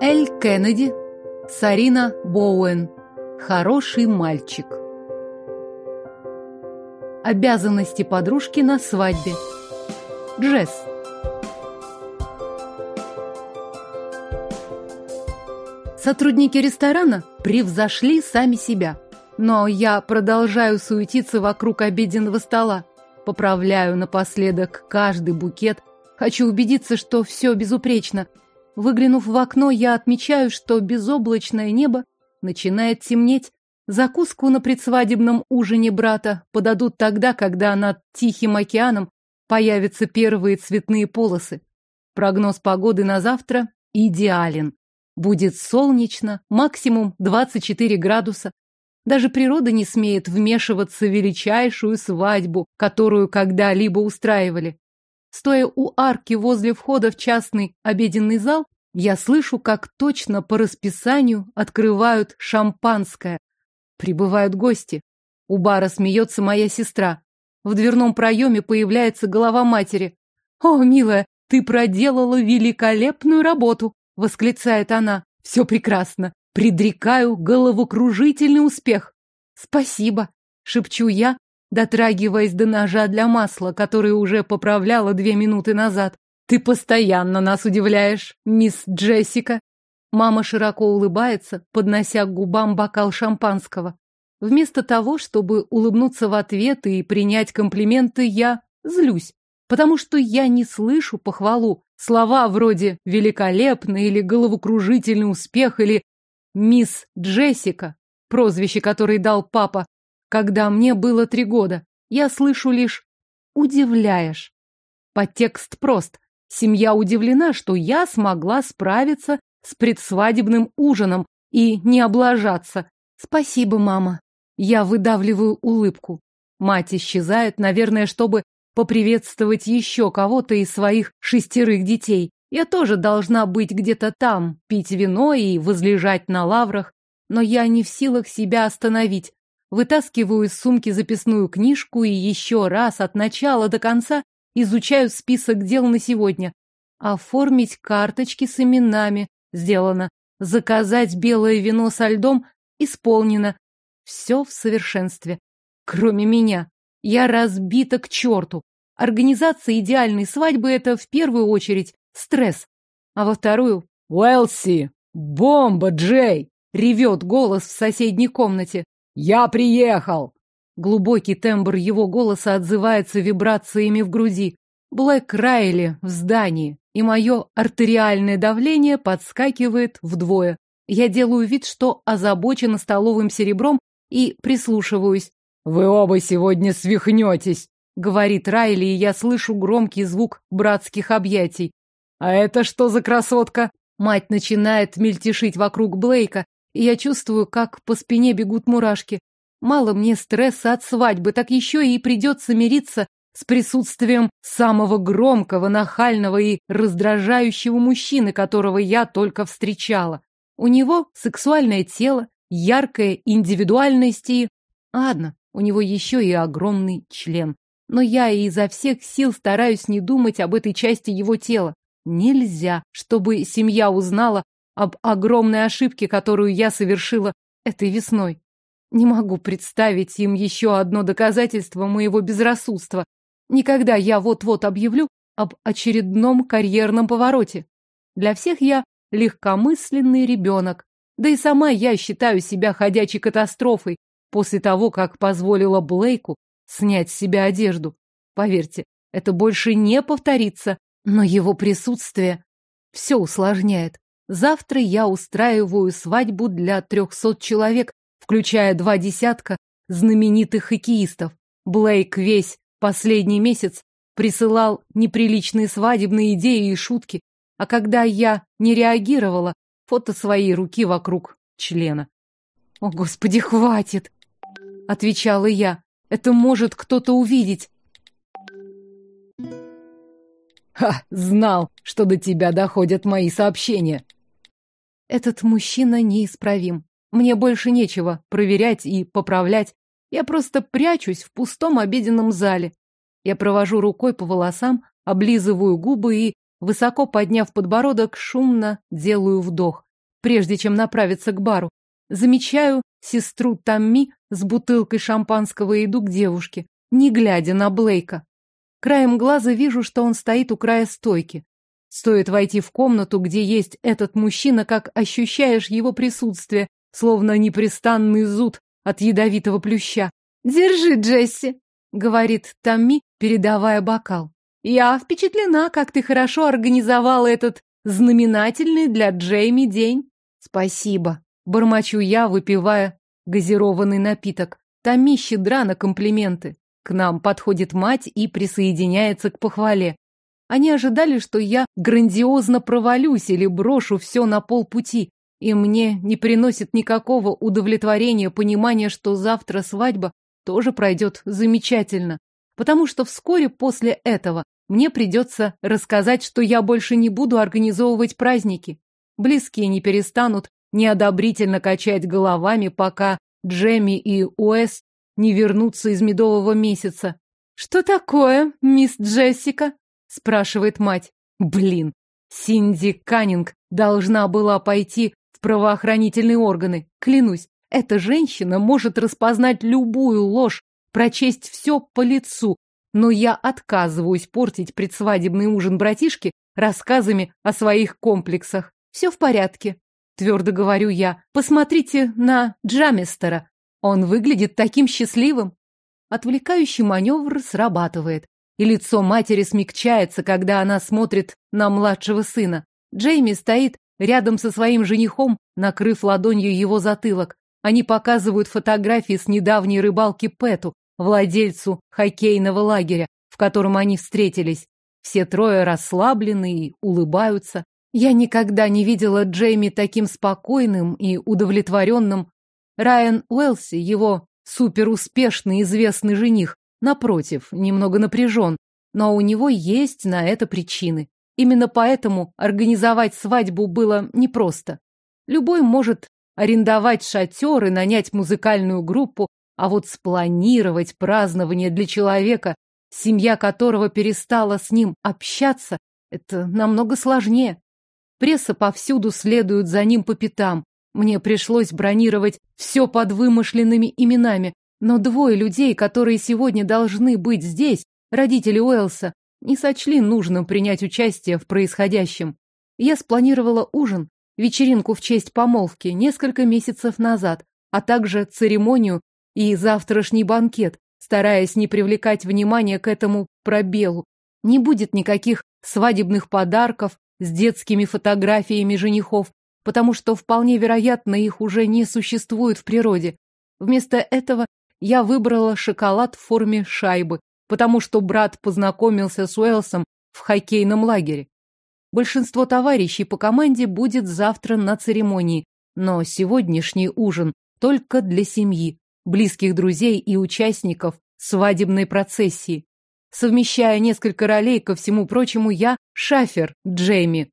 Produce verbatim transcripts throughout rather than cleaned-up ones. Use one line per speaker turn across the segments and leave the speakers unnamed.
Эль Кеннеди, Сарина Боуэн. Хороший мальчик. Обязанности подружки на свадьбе. Джесс. Сотрудники ресторана превзошли сами себя. Но я продолжаю суетиться вокруг обеденного стола. Поправляю напоследок каждый букет. Хочу убедиться, что все безупречно. Выглянув в окно, я отмечаю, что безоблачное небо начинает темнеть. Закуску на предсвадебном ужине брата подадут тогда, когда над Тихим океаном появятся первые цветные полосы. Прогноз погоды на завтра идеален. Будет солнечно, максимум двадцать четыре градуса. Даже природа не смеет вмешиваться в величайшую свадьбу, которую когда-либо устраивали. Стоя у арки возле входа в частный обеденный зал, я слышу, как точно по расписанию открывают шампанское. Прибывают гости. У бара смеется моя сестра. В дверном проеме появляется голова матери. «О, милая, ты проделала великолепную работу!» — восклицает она. «Все прекрасно. Предрекаю головокружительный успех». «Спасибо», — шепчу я, дотрагиваясь до ножа для масла, который уже поправляла две минуты назад. «Ты постоянно нас удивляешь, мисс Джессика». Мама широко улыбается, поднося к губам бокал шампанского. Вместо того, чтобы улыбнуться в ответ и принять комплименты, я злюсь, потому что я не слышу похвалу. Слова вроде «великолепный» или «головокружительный успех» или «мисс Джессика», прозвище, которое дал папа, когда мне было три года. Я слышу лишь «удивляешь». Подтекст прост. Семья удивлена, что я смогла справиться с предсвадебным ужином и не облажаться. «Спасибо, мама». Я выдавливаю улыбку. Мать исчезает, наверное, чтобы поприветствовать еще кого-то из своих шестерых детей. Я тоже должна быть где-то там, пить вино и возлежать на лаврах, но я не в силах себя остановить. Вытаскиваю из сумки записную книжку и еще раз от начала до конца изучаю список дел на сегодня. Оформить карточки с именами — сделано. Заказать белое вино со льдом — исполнено. Все в совершенстве. Кроме меня. Я разбита к черту. Организация идеальной свадьбы — это в первую очередь стресс. А во вторую — «Уэлси! Бомба, Джей!» — ревет голос в соседней комнате. «Я приехал!» Глубокий тембр его голоса отзывается вибрациями в груди. Блэк Райли в здании, и мое артериальное давление подскакивает вдвое. Я делаю вид, что озабочена столовым серебром, и прислушиваюсь. «Вы оба сегодня свихнетесь», — говорит Райли, и я слышу громкий звук братских объятий. «А это что за красотка?» Мать начинает мельтешить вокруг Блейка, и я чувствую, как по спине бегут мурашки. Мало мне стресса от свадьбы, так еще и придется мириться с присутствием самого громкого, нахального и раздражающего мужчины, которого я только встречала. У него сексуальное тело, яркая индивидуальность и... Ладно, у него еще и огромный член. Но я изо всех сил стараюсь не думать об этой части его тела. Нельзя, чтобы семья узнала об огромной ошибке, которую я совершила этой весной. Не могу представить им еще одно доказательство моего безрассудства. Никогда я вот-вот объявлю об очередном карьерном повороте. Для всех я легкомысленный ребенок. Да и сама я считаю себя ходячей катастрофой после того, как позволила Блейку снять с себя одежду. Поверьте, это больше не повторится, но его присутствие все усложняет. Завтра я устраиваю свадьбу для трехсот человек, включая два десятка знаменитых хоккеистов. Блейк весь последний месяц присылал неприличные свадебные идеи и шутки, а когда я не реагировала, фото своей руки вокруг члена. «О, Господи, хватит!» — отвечала я. «Это может кто-то увидеть». «Ха! Знал, что до тебя доходят мои сообщения!» Этот мужчина неисправим. Мне больше нечего проверять и поправлять. Я просто прячусь в пустом обеденном зале. Я провожу рукой по волосам, облизываю губы и, высоко подняв подбородок, шумно делаю вдох. прежде чем направиться к бару. Замечаю сестру Тамми с бутылкой шампанского и иду к девушке, не глядя на Блейка. Краем глаза вижу, что он стоит у края стойки. Стоит войти в комнату, где есть этот мужчина, как ощущаешь его присутствие, словно непрестанный зуд от ядовитого плюща. «Держи, Джесси», — говорит Тамми, передавая бокал. «Я впечатлена, как ты хорошо организовала этот знаменательный для Джейми день». «Спасибо», — бормочу я, выпивая газированный напиток. Тамми щедра на комплименты. К нам подходит мать и присоединяется к похвале. Они ожидали, что я грандиозно провалюсь или брошу все на полпути, и мне не приносит никакого удовлетворения понимание, что завтра свадьба тоже пройдет замечательно, потому что вскоре после этого мне придется рассказать, что я больше не буду организовывать праздники. Близкие не перестанут неодобрительно качать головами, пока Джемми и Уэс не вернутся из медового месяца. «Что такое, мисс Джессика?» — спрашивает мать. Блин, Синди Каннинг должна была пойти в правоохранительные органы. Клянусь, эта женщина может распознать любую ложь, прочесть все по лицу, но я отказываюсь портить предсвадебный ужин братишки рассказами о своих комплексах. Все в порядке, твердо говорю я. Посмотрите на Джамистера. Он выглядит таким счастливым. Отвлекающий маневр срабатывает, и лицо матери смягчается, когда она смотрит на младшего сына. Джейми стоит рядом со своим женихом, накрыв ладонью его затылок. Они показывают фотографии с недавней рыбалки Пэту, владельцу хоккейного лагеря, в котором они встретились. Все трое расслаблены и улыбаются. Я никогда не видела Джейми таким спокойным и удовлетворенным. Райан Уэлси, его суперуспешный известный жених, напротив, немного напряжен, но у него есть на это причины. Именно поэтому организовать свадьбу было непросто. Любой может арендовать шатер и нанять музыкальную группу, а вот спланировать празднование для человека, семья которого перестала с ним общаться, это намного сложнее. Пресса повсюду следует за ним по пятам. Мне пришлось бронировать все под вымышленными именами, но двое людей, которые сегодня должны быть здесь, родители Уэлса, не сочли нужным принять участие в происходящем. Я спланировала ужин, вечеринку в честь помолвки несколько месяцев назад, а также церемонию и завтрашний банкет, стараясь не привлекать внимания к этому пробелу. Не будет никаких свадебных подарков с детскими фотографиями женихов, потому что вполне вероятно их уже не существует в природе. Вместо этого я выбрала шоколад в форме шайбы, потому что брат познакомился с Уэлсом в хоккейном лагере. Большинство товарищей по команде будет завтра на церемонии, но сегодняшний ужин только для семьи, близких друзей и участников свадебной процессии. Совмещая несколько ролей, ко всему прочему, я шафер Джейми.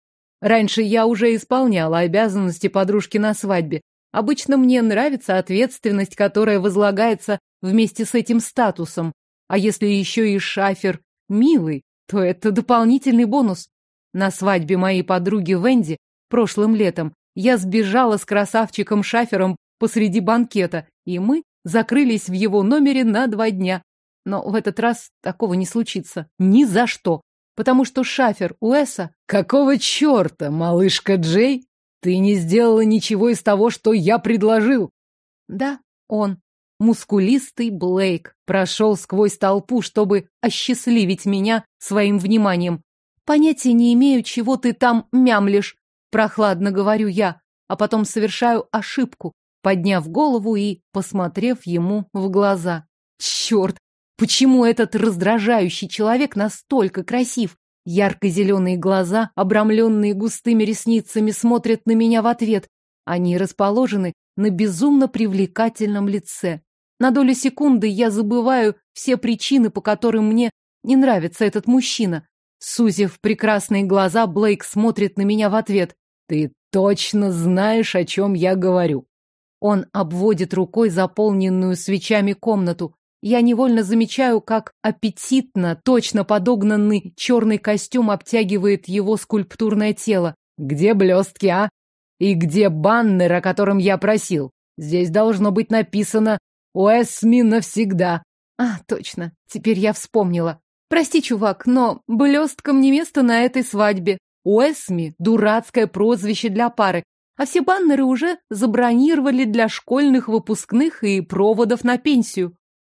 Раньше я уже исполняла обязанности подружки на свадьбе. Обычно мне нравится ответственность, которая возлагается вместе с этим статусом. А если еще и шафер милый, то это дополнительный бонус. На свадьбе моей подруги Венди прошлым летом я сбежала с красавчиком-шафером посреди банкета, и мы закрылись в его номере на два дня. Но в этот раз такого не случится. Ни за что. Потому что шафер Уэса...
Какого черта, малышка Джей? Ты не сделала ничего из того, что я предложил.
Да, он, мускулистый Блейк, прошел сквозь толпу, чтобы осчастливить меня своим вниманием. Понятия не имею, чего ты там мямлишь, прохладно говорю я, а потом совершаю ошибку, подняв голову и посмотрев ему в глаза. Черт! Почему этот раздражающий человек настолько красив? Ярко-зеленые глаза, обрамленные густыми ресницами, смотрят на меня в ответ. Они расположены на безумно привлекательном лице. На долю секунды я забываю все причины, по которым мне не нравится этот мужчина. Сузив прекрасные глаза, Блейк смотрит на меня в ответ.
Ты точно знаешь, о чем я говорю.
Он обводит рукой заполненную свечами комнату. Я невольно замечаю, как аппетитно, точно подогнанный черный костюм обтягивает его скульптурное тело.
Где блестки, а? И где баннер, о котором я просил? Здесь должно быть написано «Уэсми навсегда».
А, точно. Теперь я вспомнила. Прости, чувак, но блесткам не место на этой свадьбе. Уэсми — дурацкое прозвище для пары, а все баннеры уже забронировали для школьных выпускных и проводов на пенсию.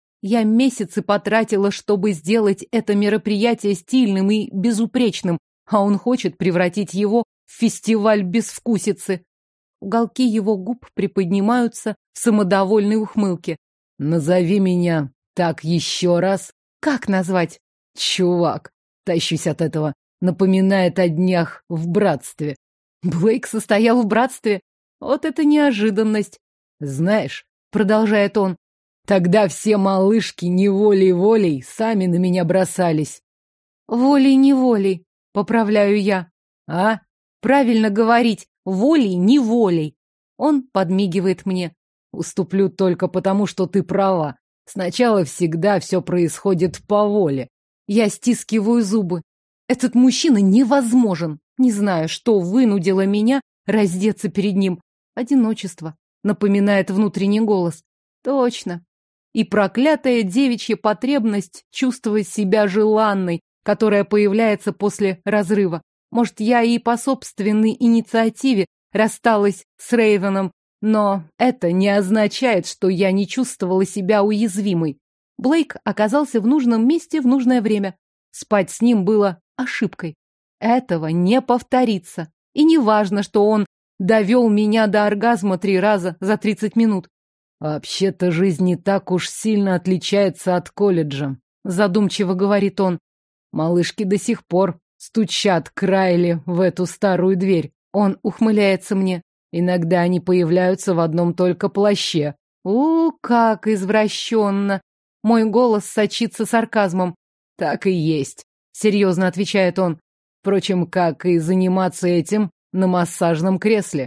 Я месяцы потратила, чтобы сделать это мероприятие стильным и безупречным, а он хочет превратить его в фестиваль безвкусицы. Уголки его губ приподнимаются в самодовольной ухмылке.
Назови меня так еще раз.
Как назвать?
Чувак, тащусь от этого. Напоминает о днях в братстве.
Блейк состоял в братстве? Вот это неожиданность.
Знаешь,
продолжает он,
тогда все малышки неволей-волей сами на меня бросались.
Волей-неволей, поправляю я.
А?
Правильно говорить, волей-неволей. Он подмигивает мне.
Уступлю только потому, что ты права. Сначала всегда все происходит по воле.
Я стискиваю зубы. Этот мужчина невозможен. Не знаю, что вынудило меня раздеться перед ним. Одиночество, напоминает внутренний голос. Точно. И проклятая девичья потребность чувствовать себя желанной, которая появляется после разрыва. Может, я и по собственной инициативе рассталась с Рейвеном, но это не означает, что я не чувствовала себя уязвимой. Блейк оказался в нужном месте в нужное время. Спать с ним было ошибкой. Этого не повторится. И не важно, что он довел меня до оргазма три раза за тридцать минут.
Вообще-то жизнь не так уж сильно отличается от колледжа, задумчиво говорит он. Малышки до сих пор стучат к Райли в эту старую дверь. Он ухмыляется мне. Иногда они появляются в одном только плаще.
У, как извращенно! Мой голос сочится сарказмом.
Так и есть, серьезно отвечает он. Впрочем, как и заниматься этим на массажном кресле.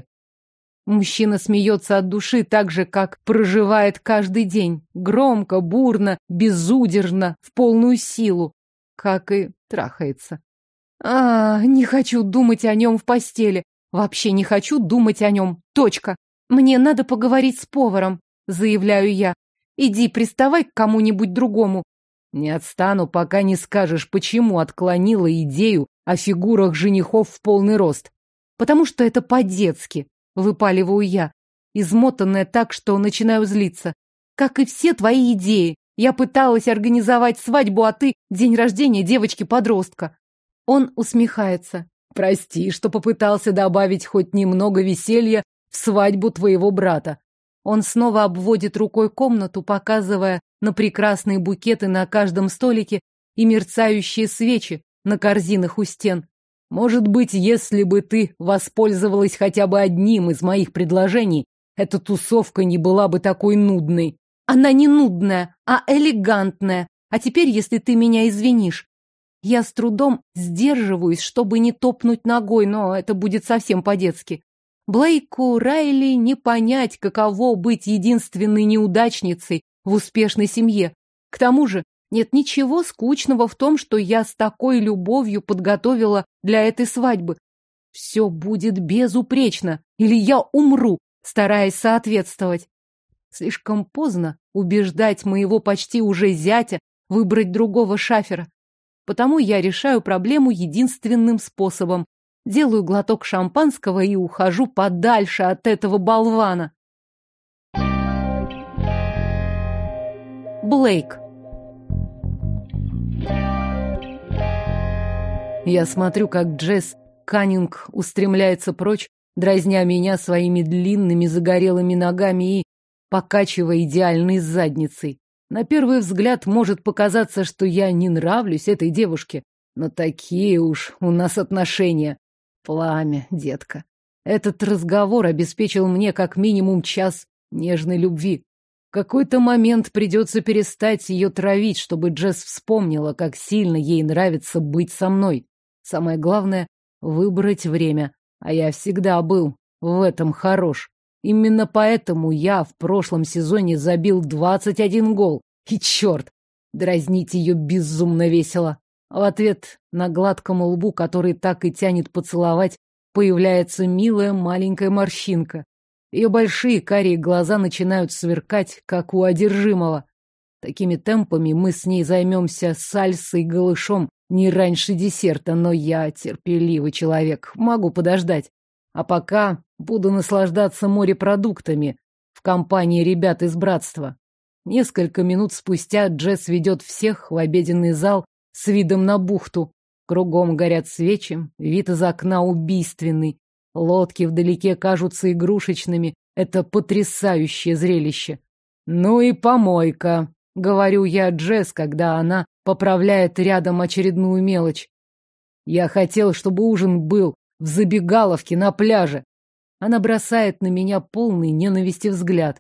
Мужчина смеется от души так же, как проживает каждый день. Громко, бурно, безудержно, в полную силу. Как и трахается. А, не хочу думать о нем в постели. Вообще не хочу думать о нем. Точка. Мне надо поговорить с поваром, заявляю я. Иди приставай к кому-нибудь другому.
Не отстану, пока не скажешь, почему отклонила идею о фигурах женихов в полный рост.
Потому что это по-детски, выпаливаю я, измотанная так, что начинаю злиться. Как и все твои идеи. Я пыталась организовать свадьбу, а ты — день рождения девочки-подростка. Он усмехается.
Прости, что попытался добавить хоть немного веселья в свадьбу твоего брата.
Он снова обводит рукой комнату, показывая на прекрасные букеты на каждом столике и мерцающие свечи на корзинах у стен.
Может быть, если бы ты воспользовалась хотя бы одним из моих предложений, эта тусовка не была бы такой нудной.
Она не нудная, а элегантная. А теперь, если ты меня извинишь. Я с трудом сдерживаюсь, чтобы не топнуть ногой, но это будет совсем по-детски. Блейку Райли не понять, каково быть единственной неудачницей в успешной семье. К тому же нет ничего скучного в том, что я с такой любовью подготовила для этой свадьбы. Все будет безупречно, или я умру, стараясь соответствовать. Слишком поздно убеждать моего почти уже зятя выбрать другого шафера. Потому я решаю проблему единственным способом. Делаю глоток шампанского и ухожу подальше от этого болвана. Блейк.
Я смотрю, как Джесс Каннинг устремляется прочь, дразня меня своими длинными загорелыми ногами и покачивая идеальной задницей. На первый взгляд может показаться, что я не нравлюсь этой девушке, но такие уж у нас отношения. Пламя, детка. Этот разговор обеспечил мне как минимум час нежной любви. В какой-то момент придется перестать ее травить, чтобы Джесс вспомнила, как сильно ей нравится быть со мной. Самое главное — выбрать время. А я всегда был в этом хорош. Именно поэтому я в прошлом сезоне забил двадцать один гол. И черт, дразнить ее безумно весело. В ответ на гладком лбу, который так и тянет поцеловать, появляется милая маленькая морщинка. Ее большие карие глаза начинают сверкать, как у одержимого. Такими темпами мы с ней займемся сальсой голышом не раньше десерта, но я терпеливый человек, могу подождать. А пока буду наслаждаться морепродуктами в компании ребят из братства. Несколько минут спустя Джесс ведет всех в обеденный зал с видом на бухту. Кругом горят свечи, вид из окна убийственный. Лодки вдалеке кажутся игрушечными. Это потрясающее зрелище. Ну и помойка, говорю я Джесс, когда она поправляет рядом очередную мелочь. Я хотел, чтобы ужин был в забегаловке на пляже. Она бросает на меня полный ненависти взгляд.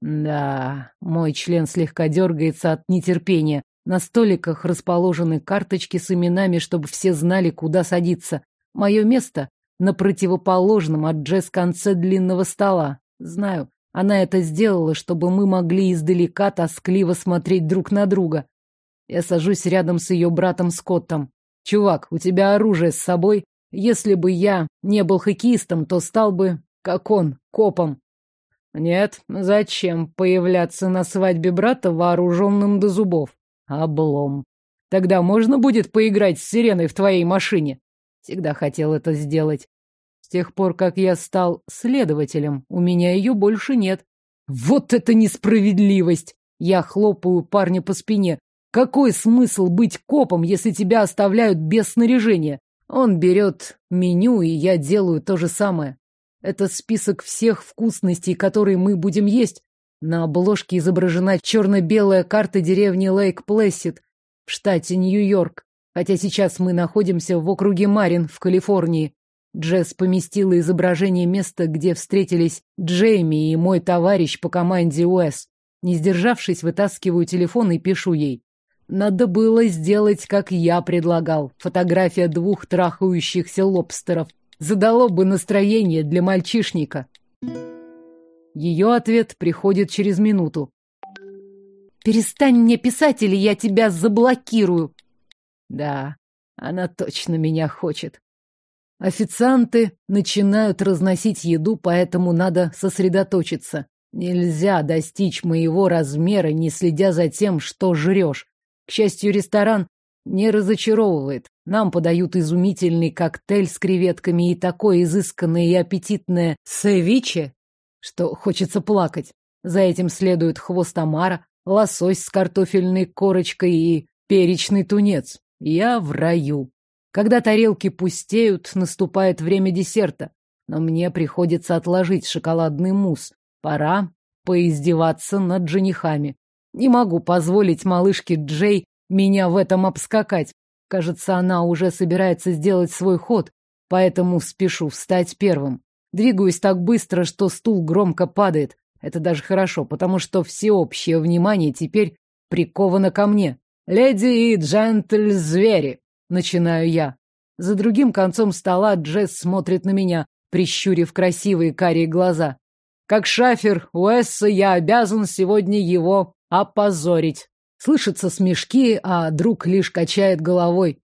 Да, мой член слегка дергается от нетерпения. На столиках расположены карточки с именами, чтобы все знали, куда садиться. Мое место на противоположном от Джесс конце длинного стола. Знаю, она это сделала, чтобы мы могли издалека тоскливо смотреть друг на друга. Я сажусь рядом с ее братом Скоттом. Чувак, у тебя оружие с собой? Если бы я не был хоккеистом, то стал бы, как он, копом. Нет, зачем появляться на свадьбе брата вооруженным до зубов? Облом. Тогда можно будет поиграть с сиреной в твоей машине? Всегда хотел это сделать. С тех пор, как я стал следователем, у меня ее больше нет. Вот это несправедливость! Я хлопаю парня по спине. Какой смысл быть копом, если тебя оставляют без снаряжения? Он берет меню, и я делаю то же самое. Это список всех вкусностей, которые мы будем есть. На обложке изображена черно-белая карта деревни Лейк-Плэссид в штате Нью-Йорк, хотя сейчас мы находимся в округе Марин в Калифорнии. Джесс поместила изображение места, где встретились Джейми и мой товарищ по команде Уэс. Не сдержавшись, вытаскиваю телефон и пишу ей. Надо было сделать, как я предлагал. Фотография двух трахающихся лобстеров задало бы настроение для мальчишника. Ее ответ приходит через минуту. «Перестань мне писать, или я тебя заблокирую». Да, она точно меня хочет. Официанты начинают разносить еду, поэтому надо сосредоточиться. Нельзя достичь моего размера, не следя за тем, что жрешь. К счастью, ресторан не разочаровывает. Нам подают изумительный коктейль с креветками и такое изысканное и аппетитное севиче, что хочется плакать. За этим следует хвост омара, лосось с картофельной корочкой и перечный тунец. Я в раю. Когда тарелки пустеют, наступает время десерта. Но мне приходится отложить шоколадный мусс. Пора поиздеваться над женихами. Не могу позволить малышке Джей меня в этом обскакать. Кажется, она уже собирается сделать свой ход, поэтому спешу встать первым. Двигаюсь так быстро, что стул громко падает. Это даже хорошо, потому что всеобщее внимание теперь приковано ко мне. «Леди и джентль-звери», — начинаю я. За другим концом стола Джесс смотрит на меня, прищурив красивые карие глаза. Как шафер Уэсса я обязан сегодня его опозорить. Слышатся смешки, а друг лишь качает головой.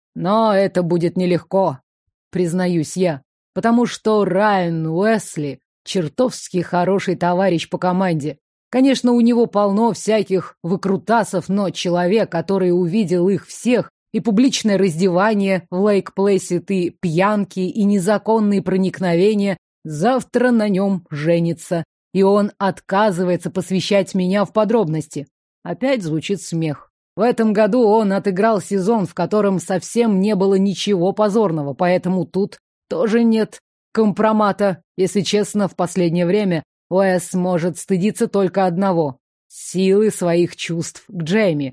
Но это будет нелегко, признаюсь я, потому что Райан Уэсли чертовски хороший товарищ по команде. Конечно, у него полно всяких выкрутасов, но человек, который увидел их всех, и публичное раздевание в Лейк-Плэссид, и пьянки, и незаконные проникновения, завтра на нем женится, и он отказывается посвящать меня в подробности. Опять звучит смех. В этом году он отыграл сезон, в котором совсем не было ничего позорного, поэтому тут тоже нет компромата. Если честно, в последнее время Уэс может стыдиться только одного — силы своих чувств к Джейми.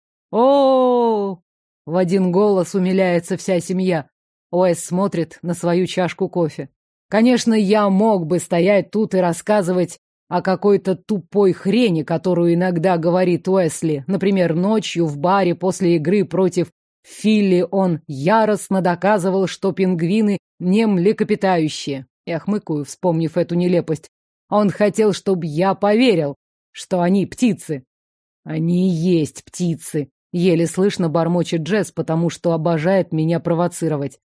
О, в один голос умиляется вся семья. Уэс смотрит на свою чашку кофе. Конечно, я мог бы стоять тут и рассказывать о какой-то тупой хрени, которую иногда говорит Уэсли. Например, ночью в баре после игры против Филли он яростно доказывал, что пингвины не млекопитающие. Я хмыкаю, вспомнив эту нелепость. Он хотел, чтобы я поверил, что они птицы. Они и есть птицы. Еле слышно бормочет Джесс, потому что обожает меня провоцировать.